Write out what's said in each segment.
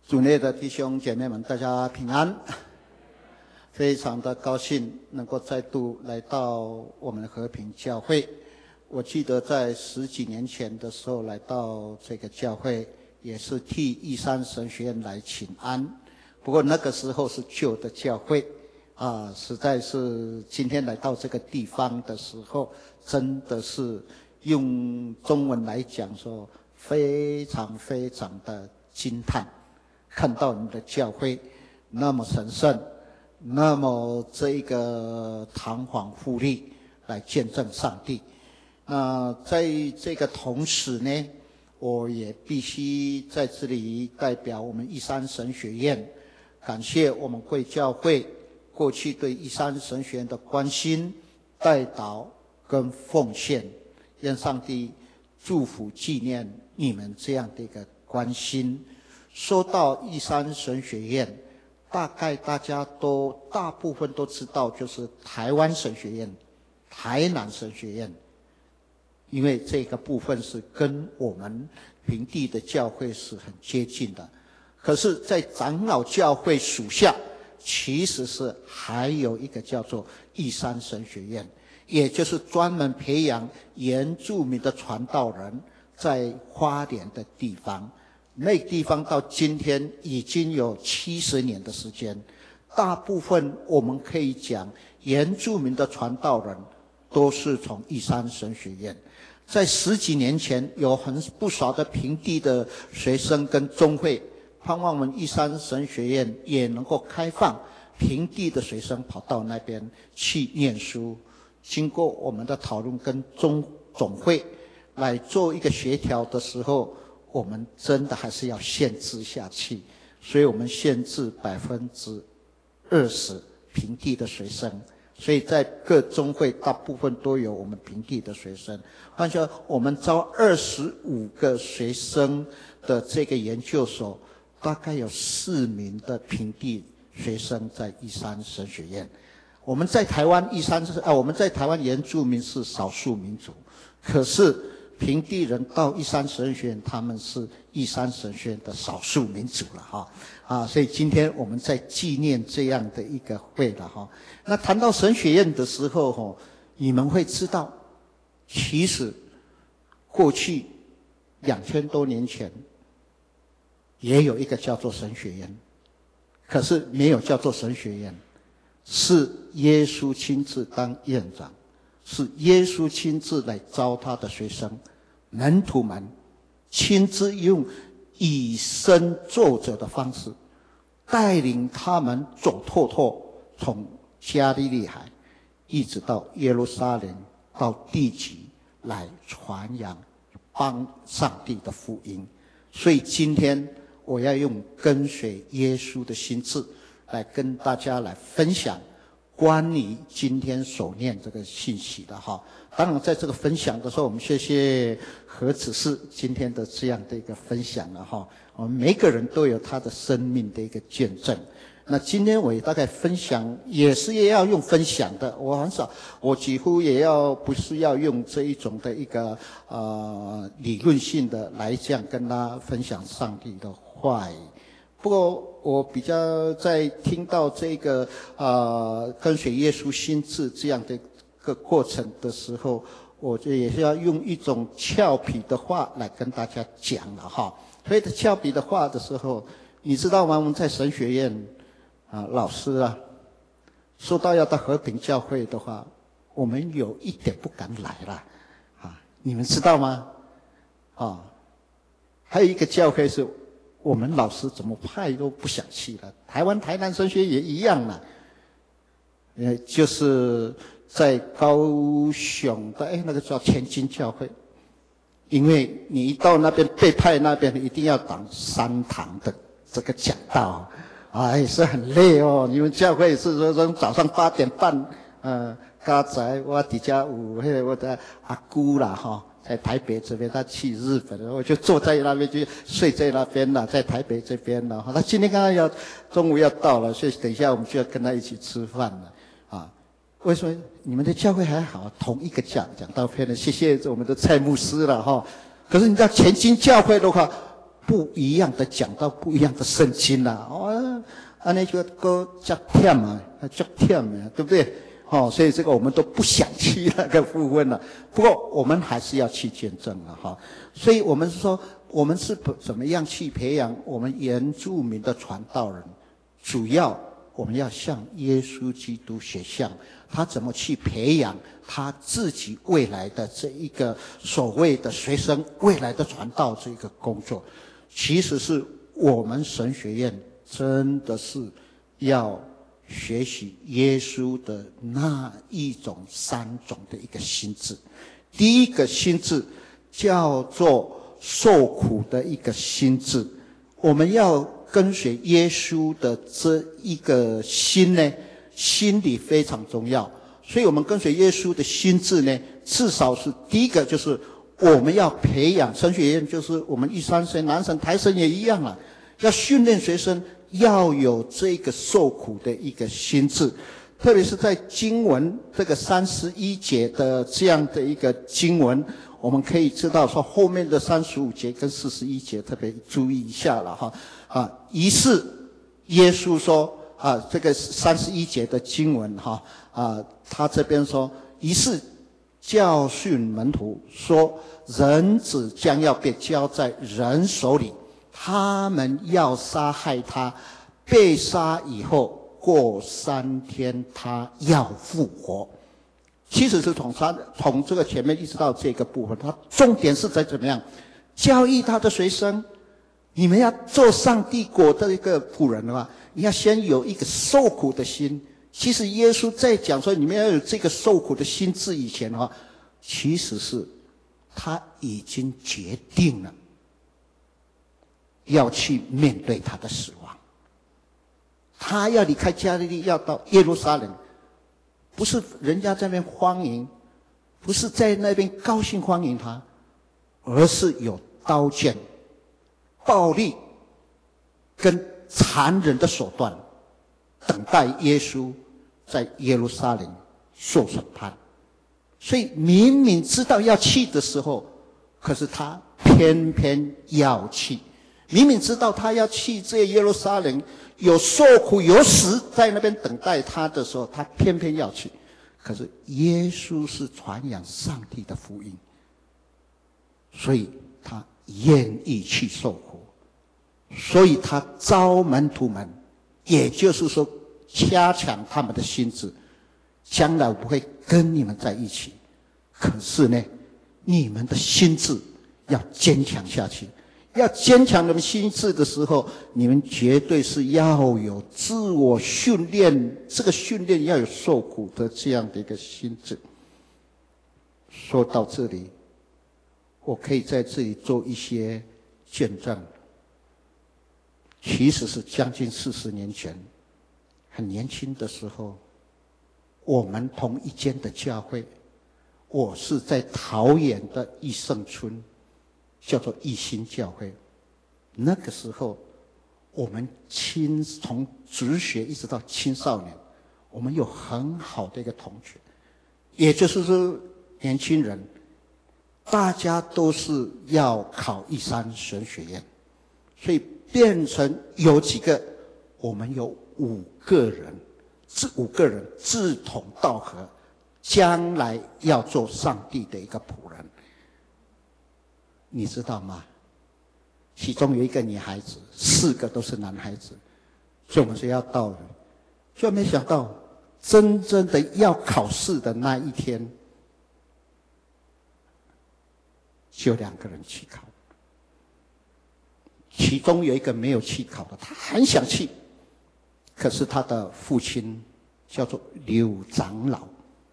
主内的弟兄姐妹们，大家平安！非常的高兴能够再度来到我们的和平教会。我记得在10几年前的时候来到这个教会，也是替义山神学院来请安。不过那个时候是旧的教会实在是今天来到这个地方的时候，真的是用中文来讲说，非常非常的惊叹。看到你们的教会那么神圣，那么这个堂皇富丽来见证上帝。那在这个同时呢，我也必须在这里代表我们义山神学院，感谢我们贵教会过去对义山神学院的关心、代祷跟奉献，愿上帝祝福纪念你们这样的一个关心。说到义山神学院，大概大部分都知道，就是台湾神学院、台南神学院，因为这个部分是跟我们平地的教会是很接近的。可是在长老教会属下，其实是还有一个叫做义山神学院，也就是专门培养原住民的传道人，在花莲的地方。那个地方到今天已经有70年的时间，大部分我们可以讲原住民的传道人都是从义山神学院。在10几年前，有不少的平地的学生跟宗会盼望我们义山神学院也能够开放平地的学生跑到那边去念书。经过我们的讨论跟总会来做一个协调的时候，我们真的还是要限制下去，所以我们限制20%平地的学生，所以在各宗会大部分都有我们平地的学生。换句话说，我们招25个学生的这个研究所，大概有4名的平地学生在义山神学院。我们在台湾我们在台湾原住民是少数民族，可是平地人到义山神学院，他们是义山神学院的少数民族了所以今天我们在纪念这样的一个会了那谈到神学院的时候你们会知道，其实过去2000多年前也有一个叫做神学院，可是没有叫做神学院，是耶稣亲自当院长，是耶稣亲自来招他的学生门徒们，亲自用以身作则的方式带领他们走透透，从加利利海一直到耶路撒冷，到地极来传扬帮上帝的福音。所以今天我要用跟随耶稣的心志来跟大家来分享关于今天所念这个信息的当然在这个分享的时候，我们谢谢何子士今天的这样的一个分享了我们每个人都有他的生命的一个见证。那今天我也大概分享，也要用分享的，我几乎不是要用这一种的一个理论性的来这样跟他分享上帝的话语。不过我比较在听到这个跟随耶稣心志这样的一个过程的时候，我就也是要用一种俏皮的话来跟大家讲了所以俏皮的话的时候，你知道吗？我们在神学院老师说到要到和平教会的话，我们有一点不敢来了你们知道吗？还有一个教会是我们老师怎么派都不想去了，台南神学也一样了，就是在高雄的那个叫前进教会，因为你一到那边被派那边，一定要当3堂的这个讲道也是很累你们教会是说从早上8点半刚才我底下有我的阿姑啦在台北这边，他去日本了，我就坐在那边，就睡在那边了，在台北这边了他今天刚刚中午要到了，所以等一下我们就要跟他一起吃饭了为什么你们的教会还好，同一个讲道片呢？谢谢我们的蔡牧师了可是你知道前进教会的话， 不一样的讲到不一样的圣经啦，那个歌叫忝啊，叫忝啊，对不对？所以这个我们都不想去那个部分了。不过我们还是要去见证了哈。所以我们说，我们是怎么样去培养我们原住民的传道人？主要我们要向耶稣基督学像，他怎么去培养他自己未来的这一个所谓的学生未来的传道这个工作，其实是我们神学院真的是要学习耶稣的那一种3种的一个心智。第一个心智叫做受苦的一个心智，我们要跟随耶稣的这一个心呢，心理非常重要。所以我们跟随耶稣的心智呢，至少是第一个就是我们要培养神学院，就是我们玉山神、南神、台神也一样啊，要训练学生要有这个受苦的一个心智。特别是在经文这个31节的这样的一个经文，我们可以知道说后面的35节跟41节特别注意一下了哈。于是耶稣说这个31节的经文他这边说，于是教训门徒说，人子将要被交在人手里，他们要杀害他，被杀以后过3天他要复活。其实是从这个前面一直到这个部分，他重点是在怎么样教育他的学生，你们要做上帝国的一个仆人的话，你要先有一个受苦的心。其实耶稣在讲说你们要有这个受苦的心智以前的话，其实是他已经决定了要去面对他的死亡，他要离开加利利，要到耶路撒冷，不是人家在那边欢迎，不是在那边高兴欢迎他，而是有刀剑、暴力跟残忍的手段等待耶稣在耶路撒冷受审判。所以明明知道要去的时候，可是他偏偏要去。明明知道他要去这耶路撒冷，有受苦有死在那边等待他的时候，他偏偏要去。可是耶稣是传扬上帝的福音，所以他愿意去受苦，所以他招门徒们，也就是说加强他们的心智，将来我不会跟你们在一起，可是呢，你们的心智要坚强下去。要坚强你们心智的时候，你们绝对是要有自我训练，这个训练要有受苦的这样的一个心智。说到这里，我可以在这里做一些见证。其实是将近40年前，很年轻的时候，我们同一间的教会，我是在桃园的益盛村，叫做义兴教会。那个时候我们从职学一直到青少年，我们有很好的一个同学，也就是说年轻人大家都是要考一山神学院，所以变成有几个，我们有5个人，这5个人志同道合，将来要做上帝的一个仆人。你知道吗？其中有一个女孩子，4个都是男孩子，所以我们说要到了，就没想到真正的要考试的那一天，就2个人去考，其中有一个没有去考的，他很想去，可是他的父亲叫做柳长老，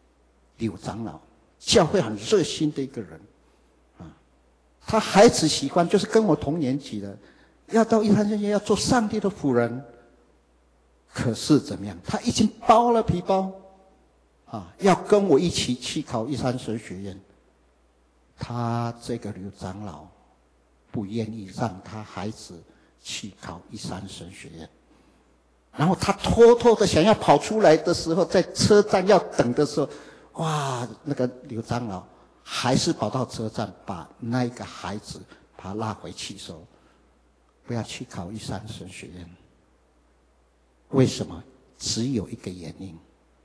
教会很热心的一个人。他孩子喜欢，就是跟我同年级的，要到一山神学院要做上帝的仆人。可是怎么样？他已经包了皮包，要跟我一起去考一山神学院。他这个刘长老不愿意让他孩子去考一山神学院，然后他偷偷的想要跑出来的时候，在车站要等的时候，哇，那个刘长老还是跑到车站，把那个孩子把他拉回去说， 不要去考一山神学院。为什么？只有一个原因，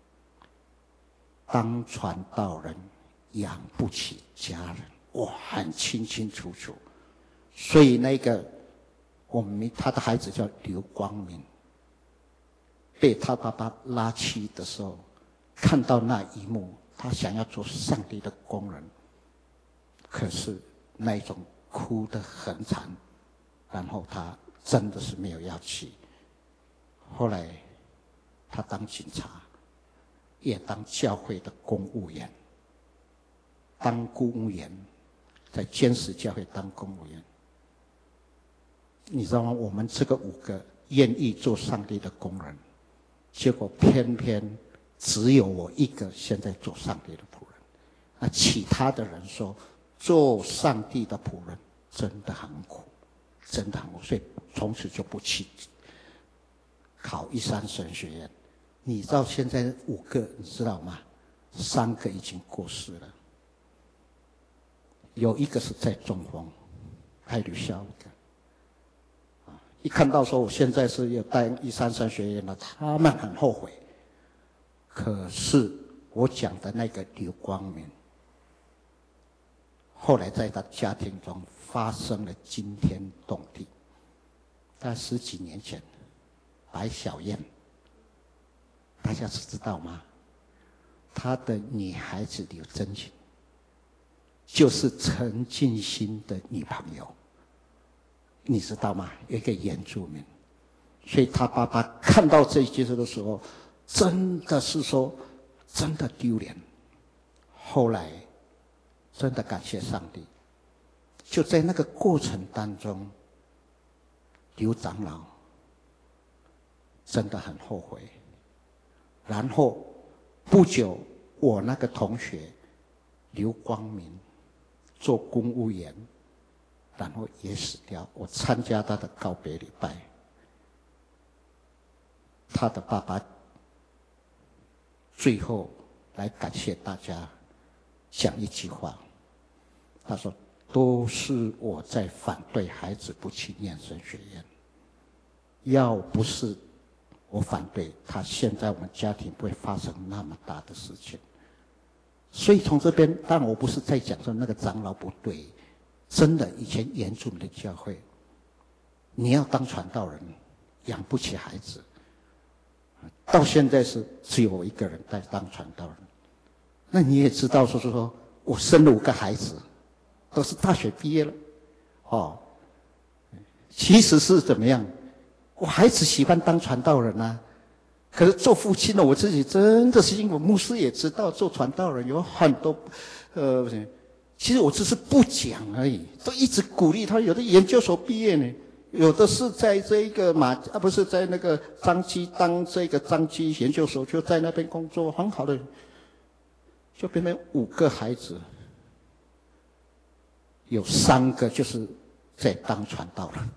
当传道人养不起家人，我很清清楚楚。所以那个他的孩子叫刘光明，被他爸爸拉去的时候，看到那一幕，他想要做上帝的工人，可是那一种哭得很惨，然后他真的是没有要去。后来他当警察，也当教会的公务员，当公务员，在坚实教会当公务员。你知道吗？我们这个5个愿意做上帝的工人，结果偏偏只有我一个现在做上帝的仆人。那其他的人说，做上帝的仆人真的很苦，真的很苦，所以从此就不去考一山神学院。你知道现在5个，你知道吗？3个已经过世了，有一个是在中风，还留下5个。一看到说我现在是要带一山神学院了，他们很后悔。可是我讲的那个刘光明，后来在他家庭中发生了惊天动地。在10几年前，白小燕，大家知道吗？他的女孩子刘真琴，就是陈进兴的女朋友。你知道吗？有一个原住民，所以他爸爸看到这一件事的时候，真的是说，真的丢脸。后来，真的感谢上帝，就在那个过程当中，刘长老真的很后悔。然后不久，我那个同学刘光明做公务员，然后也死掉。我参加他的告别礼拜，他的爸爸最后来感谢大家，讲一句话，他说：“都是我在反对孩子不去念神学院，要不是我反对，他现在我们家庭不会发生那么大的事情。”所以从这边，当然我不是在讲说那个长老不对。真的，以前原住民的教会，你要当传道人，养不起孩子。到现在是只有我一个人在当传道人。那你也知道，说我生了5个孩子，都是大学毕业了，哦，其实是怎么样？我孩子喜欢当传道人啊，可是做父亲的我自己真的是，因为牧师也知道，做传道人有很多，其实我只是不讲而已，都一直鼓励他。有的研究所毕业呢，有的是在这一个不是在那个彰基当这个彰基研究所，就在那边工作，很好的，就变成5个孩子，有3个就是在当传道人。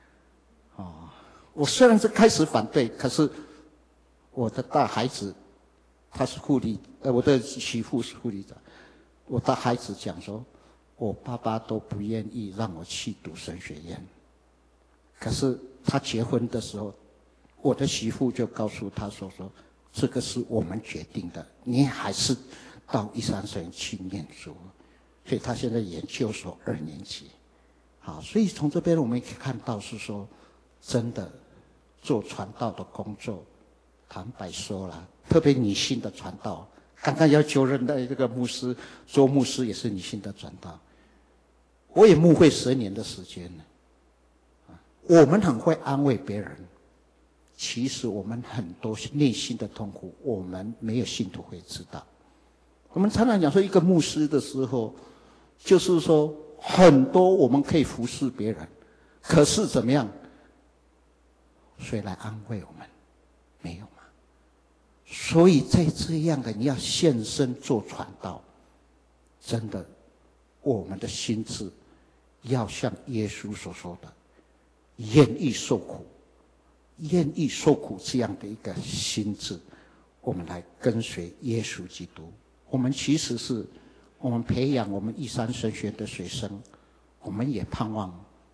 我虽然是开始反对，可是我的大孩子他是护理，我的媳妇是护理长。我的孩子讲说，我爸爸都不愿意让我去读神学院，可是他结婚的时候，我的媳妇就告诉他说这个是我们决定的，你还是到一山神去念书。所以他现在研究所2年级。好，所以从这边我们可以看到是说，真的做传道的工作，坦白说了，特别女性的传道。刚刚要就任的这个牧师，做牧师也是女性的传道。我也牧会10年的时间了。我们很会安慰别人，其实我们很多内心的痛苦，我们没有信徒会知道。我们常常讲说，一个牧师的时候，就是说很多我们可以服侍别人，可是怎么样？谁来安慰我们？没有。所以在这样的你要献身做传道，真的，我们的心智要像耶稣所说的，愿意受苦，愿意受苦这样的一个心智，我们来跟随耶稣基督。我们其实是我们培养我们一山神学的学生，我们也盼望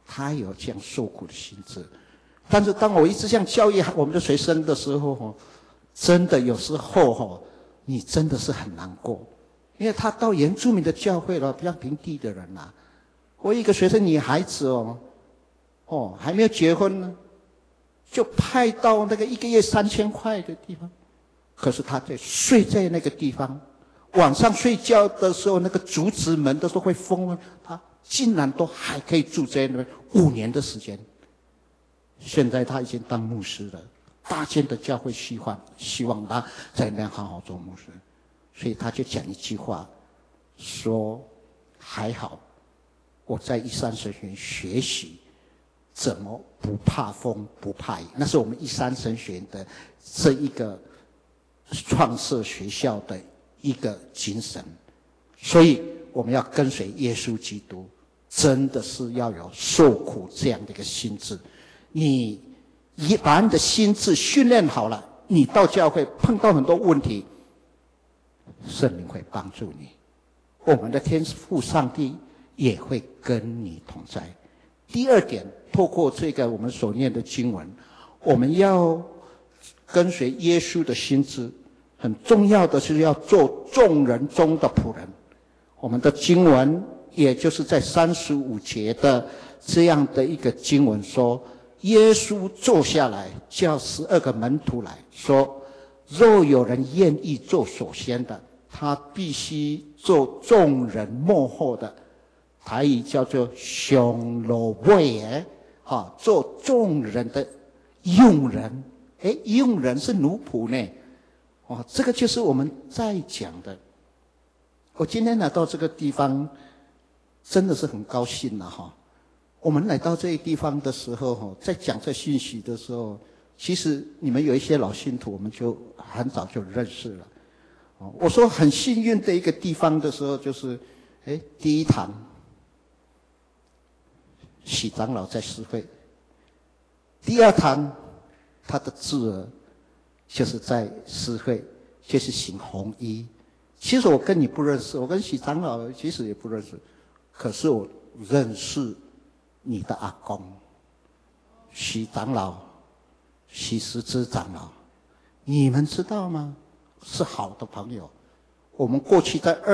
他有这样受苦的心志。但是当我一直这样教育我们的学生的时候，真的有时候你真的是很难过，因为他到原住民的教会了，比较平地的人啊。我一个学生女孩子还没有结婚呢，就派到那个一个月3000块的地方，可是他睡在那个地方，晚上睡觉的时候，那个竹子门都是会封，他竟然都还可以住在那边5年的时间。现在他已经当牧师了，大间的教会希望他在那边好好做牧师，所以他就讲一句话，说还好我在一山神学院学习怎么不怕风不怕雨，那是我们一山神学院的这一个创设学校的一个精神。所以我们要跟随耶稣基督，真的是要有受苦这样的一个心志。你把你的心智训练好了，你到教会碰到很多问题，圣灵会帮助你，我们的天父上帝也会跟你同在。第二点，透过这个我们所念的经文，我们要跟随耶稣的心智，很重要的是要做众人中的仆人。我们的经文也就是在35节的这样的一个经文说，耶稣坐下来叫12个门徒来说，若有人愿意做首先的，他必须做众人末后的。台语叫做上路尾的，做众人的用人。用人是奴仆呢。这个就是我们在讲的。我今天来到这个地方，真的是很高兴了我们来到这个地方的时候，在讲这信息的时候，其实你们有一些老信徒，我们就很早就认识了。我说很幸运的一个地方的时候，就是第一堂许长老在施会，第二堂他的侄儿就是在施会，就是行红衣。其实我跟你不认识，我跟许长老其实也不认识，可是我认识你的阿公许长老、许石之长老，你们知道吗？是好的朋友。我们过去在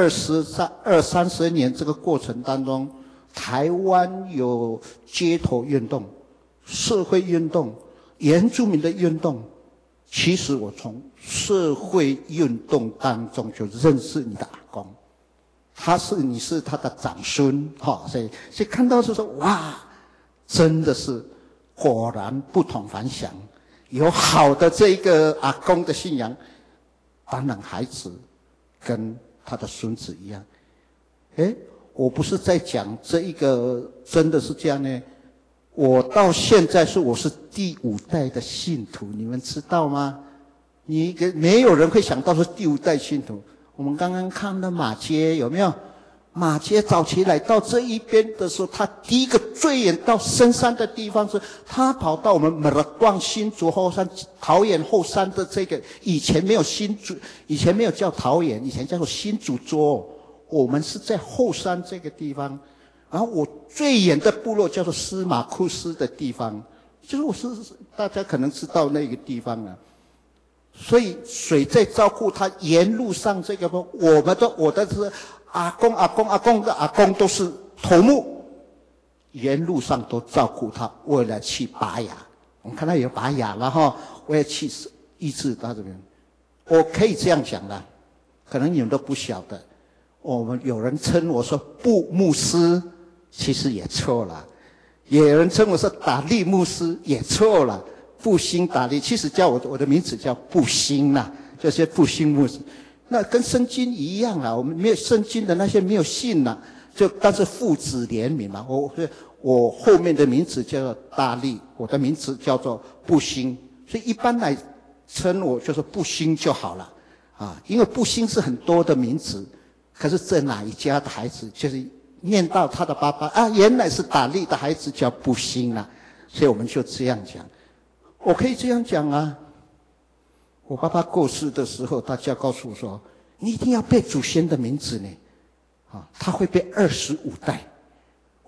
20-30年这个过程当中，台湾有街头运动、社会运动、原住民的运动。其实我从社会运动当中就认识你的阿公，你是他的长孙，所以看到就说哇，真的是果然不同凡响，有好的这个阿公的信仰，当然孩子跟他的孙子一样。我不是在讲这一个真的是这样呢。我到现在我是第5代的信徒，你们知道吗？没有人会想到是第5代信徒。我们刚刚看的马街有没有？马街早期来到这一边的时候，他第一个最远到深山的地方是，他跑到我们美乐逛新竹后山、桃园后山的这个，以前没有叫桃园，以前叫做新竹州，我们是在后山这个地方。然后我最远的部落叫做司马库斯的地方，就是大家可能知道那个地方了。所以水在照顾他沿路上这个，我的是阿公的阿公都是头目，沿路上都照顾他，为了去拔牙。我们看到有拔牙了我也去医治到这边。我可以这样讲的，可能你们都不晓得，我们有人称我说布牧师，其实也错了；也有人称我是达利牧师，也错了。布兴达利，其实叫我的名字叫布兴啦，就是布兴牧师。那跟圣经一样啦，我们没有圣经的那些没有信啦，但是父子联名嘛。我后面的名字叫做大利，我的名字叫做布兴，所以一般来称我就是布兴就好了因为布兴是很多的名字，可是这哪一家的孩子就是念到他的爸爸原来是达利的孩子叫布兴啦，所以我们就这样讲。我可以这样讲我爸爸过世的时候，大家告诉我说，你一定要背祖先的名字呢他会背25代。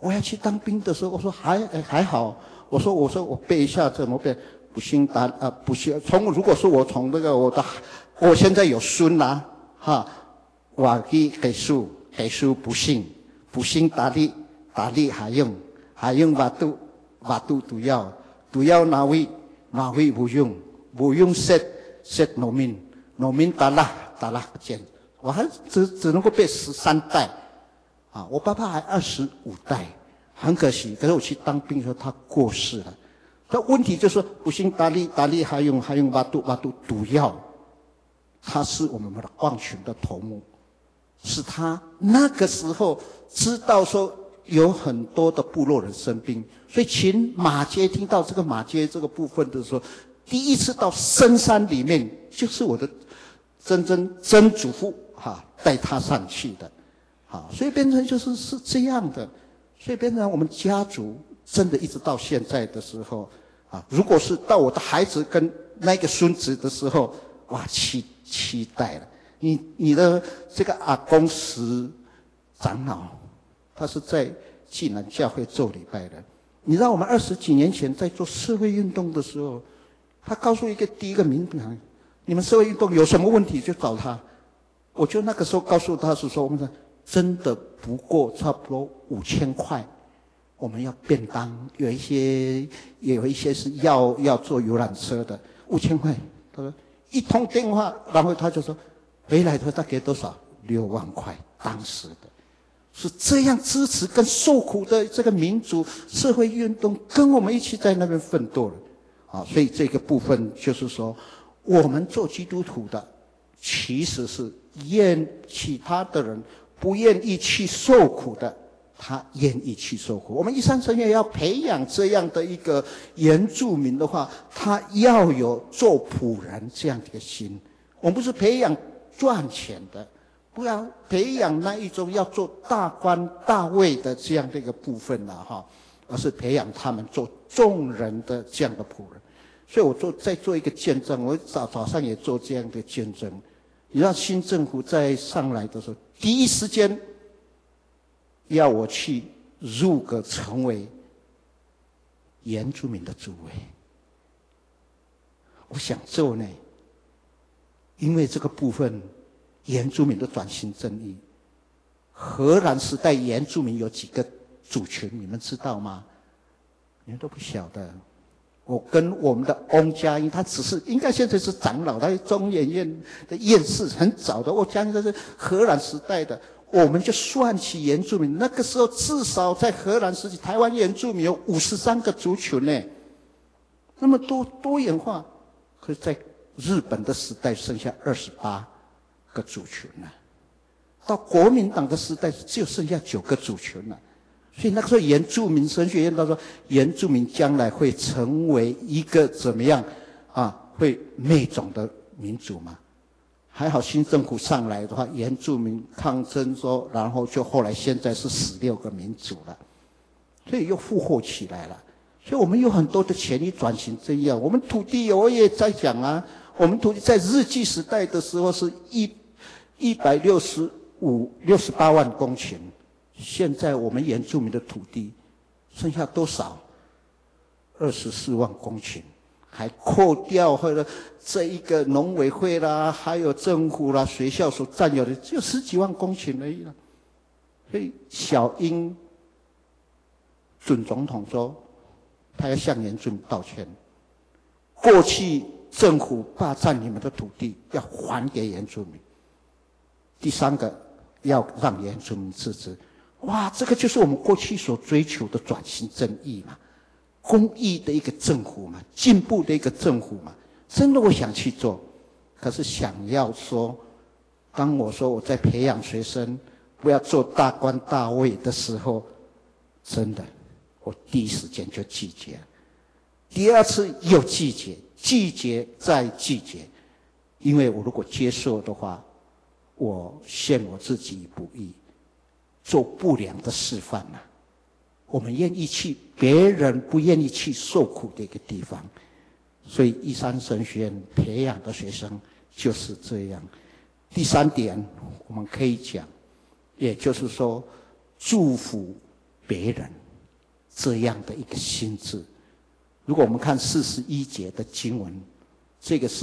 我要去当兵的时候，我说还好，我说我背一下怎么背？不行不行。如果说我从那个我现在有孙啦，哈，我给书不行打理还用瓦度毒药哪位不用set农民打啦见，我还只能够背13代。啊，我爸爸还25代，很可惜。可是我去当兵的时候，他过世了。这问题就是不行，打理还用瓦度毒药，他是我们的矿群的头目，是他那个时候知道说有很多的部落人生病，所以请马街听到这个马街这个部分的时候，第一次到深山里面，就是我的曾祖父带他上去的。所以变成是这样的，所以变成我们家族真的一直到现在的时候，如果是到我的孩子跟那个孙子的时候，哇，期待了。你的这个阿公石长老，他是在济南教会做礼拜的。你知道我们20几年前在做社会运动的时候，他告诉第一个民堂，你们社会运动有什么问题就找他。我就那个时候告诉他是说，我们真的不过差不多5000块，我们要便当，有一些是要坐游览车的，5000块。他说一通电话，然后他就说回来他给多少？6万块，当时的是这样支持跟受苦的这个民主社会运动，跟我们一起在那边奋斗了。所以这个部分就是说，我们做基督徒的，其实是其他的人不愿意去受苦的，他愿意去受苦。我们一山神学要培养这样的一个原住民的话，他要有做仆人这样的一个心。我们不是培养赚钱的，不要培养那一种要做大官大位的这样的一个部分而是培养他们做众人的这样的仆人。所以我在做一个见证，我早上也做这样的见证。你知道新政府在上来的时候，第一时间要我去入阁成为原住民的主委。我想做呢，因为这个部分原住民的转型正义，荷兰时代原住民有几个族群，你们知道吗？你们都不晓得。我跟我们的翁佳音，他只是应该现在是长老，他是中研院的院士，很早的。我佳音他是荷兰时代的，我们就算起原住民，那个时候至少在荷兰时期，台湾原住民有53个族群呢，那么多元化。可是在日本的时代剩下28个族群了，到国民党的时代只有剩下9个族群了。所以那个时候原住民神学院他说，原住民将来会成为一个怎么样会灭种的民族嘛？还好新政府上来的话，原住民抗争说，然后就后来现在是16个民族了，所以又复活起来了。所以我们有很多的权益转型这样。我们土地我也在讲我们土地在日据时代的时候是168万公顷。现在我们原住民的土地剩下多少？24万公顷，还扣掉或者这一个农委会啦，还有政府啦、学校所占有的，只有10几万公顷而已了。所以小英准总统说，他要向原住民道歉。过去政府霸占你们的土地，要还给原住民。第3个，要让原住民自治。哇，这个就是我们过去所追求的转型正义嘛，公益的一个政府嘛，进步的一个政府嘛。真的我想去做，可是想要说，当我说我在培养学生不要做大官大位的时候，真的我第一时间就拒绝了。第2次又拒绝再拒绝，因为我如果接受的话，我陷我自己不义，做不良的示范我们愿意去别人不愿意去受苦的一个地方。所以一山神学院培养的学生就是这样。第3点我们可以讲，也就是说祝福别人这样的一个心志。如果我们看41节的经文，这个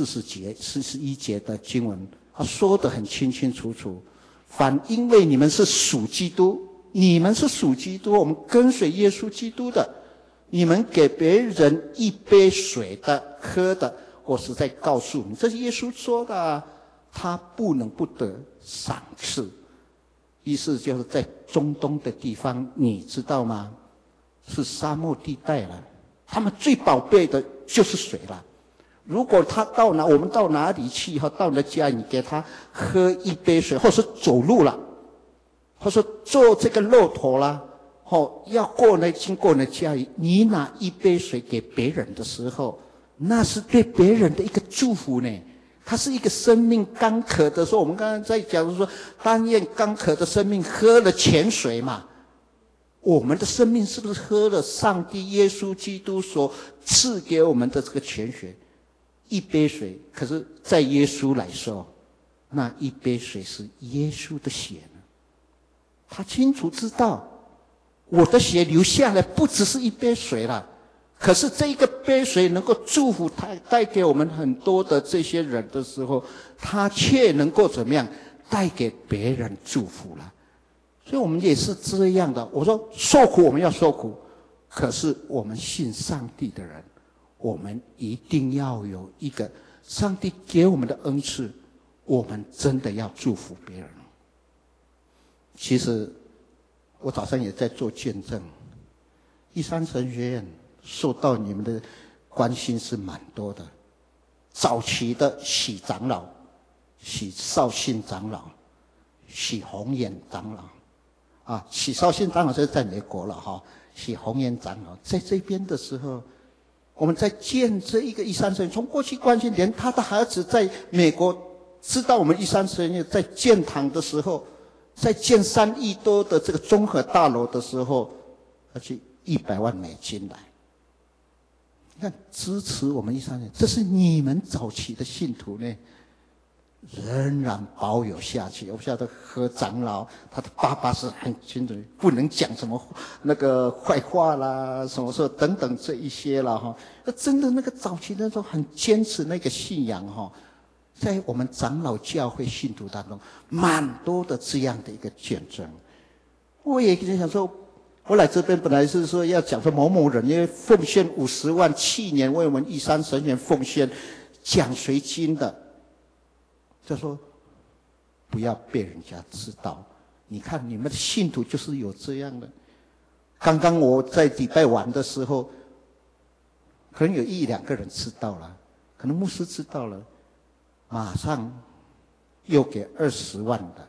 41节的经文，他说得很清清楚楚，反因为你们是属基督，我们跟随耶稣基督的，你们给别人一杯水的喝的，我实在告诉你，这是耶稣说的啊，他不能不得赏赐。意思就是在中东的地方，你知道吗？是沙漠地带了，他们最宝贝的就是水了。如果他我们到哪里去以后，到你的家，你给他喝一杯水，或是走路了，或是坐这个骆驼啦，要经过你的家里，你拿一杯水给别人的时候，那是对别人的一个祝福呢。它是一个生命干渴的时候，我们刚刚在讲说，但愿干渴的生命喝了泉水嘛。我们的生命是不是喝了上帝耶稣基督所赐给我们的这个泉水？一杯水，可是在耶稣来说，那一杯水是耶稣的血呢。他清楚知道，我的血流下来不只是一杯水了。可是这个杯水能够祝福他，带给我们很多的这些人的时候，他却能够怎么样带给别人祝福了。所以我们也是这样的。我说受苦我们要受苦，可是我们信上帝的人，我们一定要有一个上帝给我们的恩赐，我们真的要祝福别人。其实我早上也在做见证，一山神学院受到你们的关心是蛮多的。早期的许长老、许绍信长老、许宏远长老许绍信长老是在美国了许宏远长老在这边的时候，我们在建这一个一山神院，从过去关心，连他的孩子在美国知道我们一山神院在建堂的时候，在建3亿多的这个综合大楼的时候，而且100万美金来。你看支持我们一山人，这是你们早期的信徒呢，仍然保有下去。我不晓得何长老他的爸爸是很清楚，不能讲什么那个坏话啦，什么时候等等这一些啦那真的那个早期那种很坚持那个信仰在我们长老教会信徒当中，蛮多的这样的一个见证。我也想说，我来这边本来是说要讲说某某人因为奉献50万，去年为我们一山神园奉献奖学金的，就说不要被人家知道。你看你们的信徒就是有这样的。刚刚我在礼拜晚的时候，可能有1、2个人知道了，可能牧师知道了，马上又给20万的，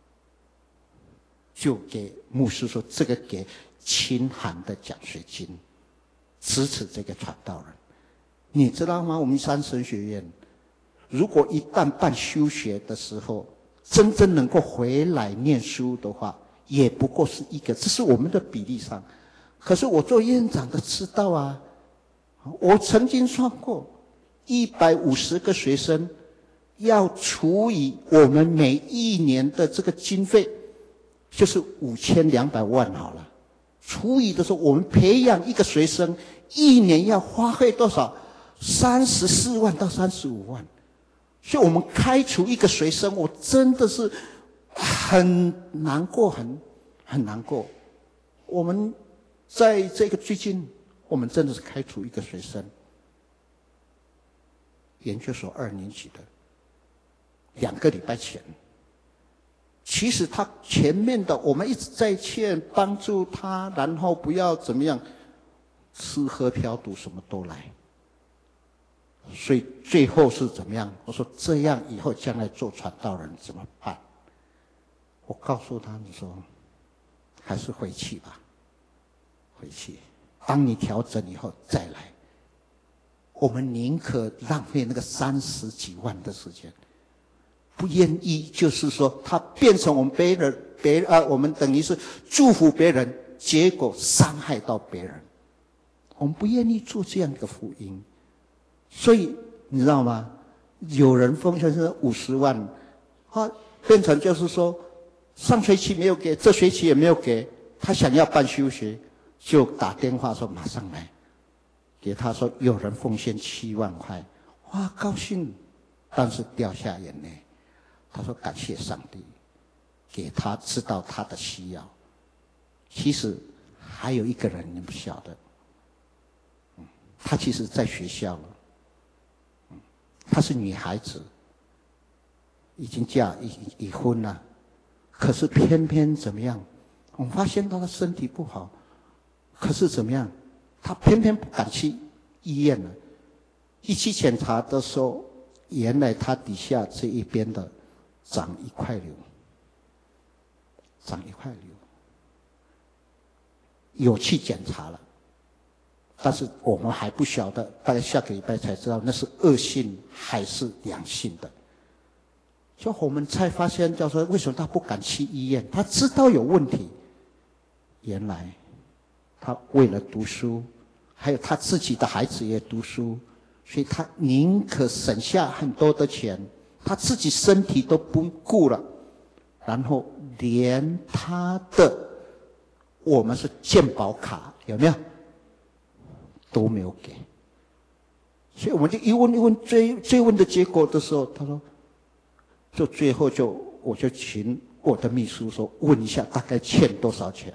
就给牧师说这个给清寒的奖学金，支持这个传道人。你知道吗？我们山神学院如果一旦办休学的时候，真正能够回来念书的话，也不过是1个，这是我们的比例上。可是我做院长的知道啊，我曾经算过150个学生要除以我们每一年的这个经费，就是5200万好了。除以的时候，我们培养一个学生1年要花费多少？34万到35万。所以我们开除一个学生，我真的是很难过，很难过。我们在这个最近，我们真的是开除一个学生，研究所2年级的，2个礼拜前。其实他前面的我们一直在劝帮助他，然后不要怎么样吃喝嫖赌什么都来。所以最后是怎么样？我说这样以后将来做传道人怎么办？我告诉他们说，还是回去吧，回去。当你调整以后再来。我们宁可浪费那个30几万的时间，不愿意就是说他变成我们我们等于是祝福别人，结果伤害到别人。我们不愿意做这样的福音。所以你知道吗？有人奉献是50万，变成就是说上学期没有给，这学期也没有给， 他想要办休学，就打电话说马上来，给他说有人奉献7万块，哇，高兴，但是掉下眼泪。他说感谢上帝，给他知道他的需要。其实还有一个人你不晓得，她其实在学校了，她是女孩子，已经已婚了，可是偏偏怎么样？我发现她的身体不好，可是怎么样？她偏偏不敢去医院了。一去检查的时候，原来她底下这一边的长1块瘤，长1块瘤。有去检查了，但是我们还不晓得，大概下个礼拜才知道那是恶性还是良性的。所以我们才发现，叫做为什么他不敢去医院？他知道有问题，原来他为了读书，还有他自己的孩子也读书，所以他宁可省下很多的钱，他自己身体都不顾了，然后连他的我们是健保卡有没有都没有给。所以我们就一问一问追问的结果的时候，他说就最后我就请我的秘书说问一下大概欠多少钱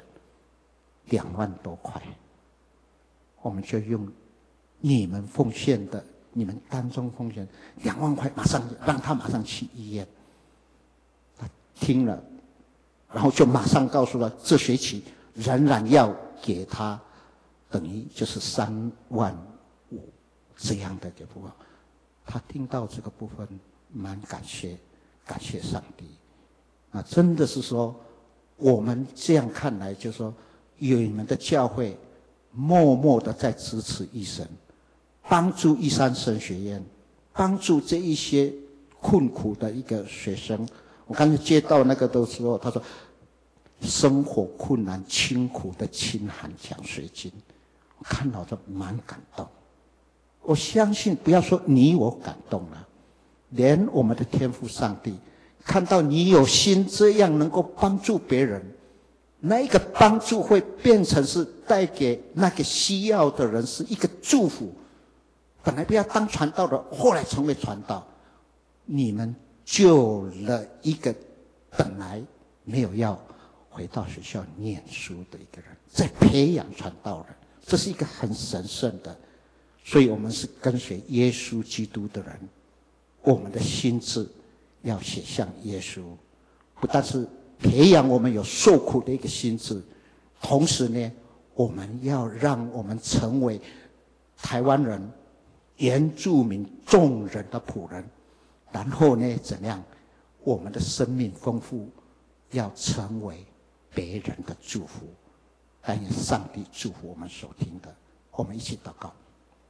，2万多块。我们就用你们奉献的，你们当中奉献2万块，马上让他马上去医院。他听了，然后就马上告诉了这学期仍然要给他等于就是3万5这样的一个部分。他听到这个部分蛮感谢上帝。那真的是说我们这样看来，就是说有你们的教会默默的在支持义神，帮助义山神学院，帮助这一些困苦的一个学生。我刚才接到那个的时候，他说生活困难清苦的清寒奖学金，我看到这蛮感动。我相信不要说你我感动了，连我们的天父上帝看到你有心这样能够帮助别人，那一个帮助会变成是带给那个需要的人是一个祝福。本来不要当传道的，后来成为传道，你们救了一个本来没有要回到学校念书的一个人，在培养传道人，这是一个很神圣的。所以我们是跟随耶稣基督的人，我们的心志要写像耶稣，不但是培养我们有受苦的一个心志，同时呢，我们要让我们成为台湾人、原住民众人的仆人，然后呢，怎样？我们的生命丰富，要成为别人的祝福。但愿上帝祝福我们所听的。我们一起祷告。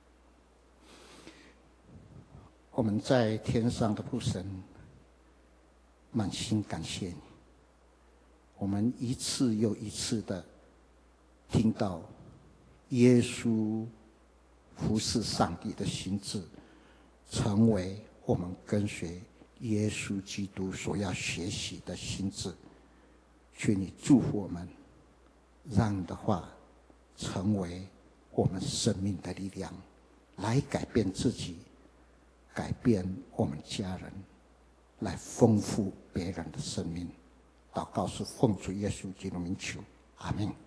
我们在天上的父神，满心感谢你。我们一次又一次的听到耶稣服侍上帝的心志，成为我们跟随耶稣基督所要学习的心志。求你祝福我们，让你的话成为我们生命的力量，来改变自己，改变我们家人，来丰富别人的生命。祷告是奉主耶稣基督名求，阿们。